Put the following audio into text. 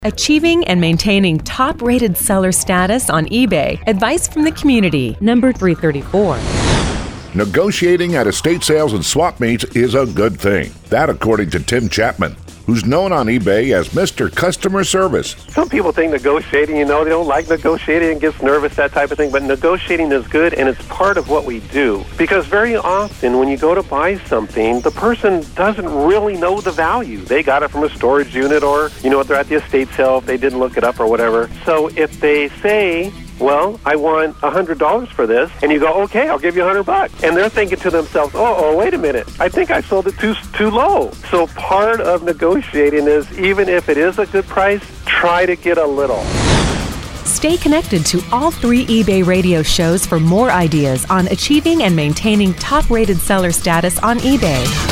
Achieving and maintaining top-rated seller status on eBay. Advice from the community. Number 334. Negotiating at estate sales and swap meets is a good thing. That according to Tim Chapman, who's known on eBay as Mr. Customer Service. Some people think negotiating, they don't like negotiating and gets nervous, that type of thing, but negotiating is good and it's part of what we do. Because very often when you go to buy something, the person doesn't really know the value. They got it from a storage unit or, they're at the estate sale, if they didn't look it up or whatever. So if they say, well, I want $100 for this, and you go, okay, I'll give you $100. And they're thinking to themselves, oh, wait a minute, I think I sold it too low. So part of negotiating is, even if it is a good price, try to get a little. Stay connected to all 3 eBay radio shows for more ideas on achieving and maintaining top-rated seller status on eBay.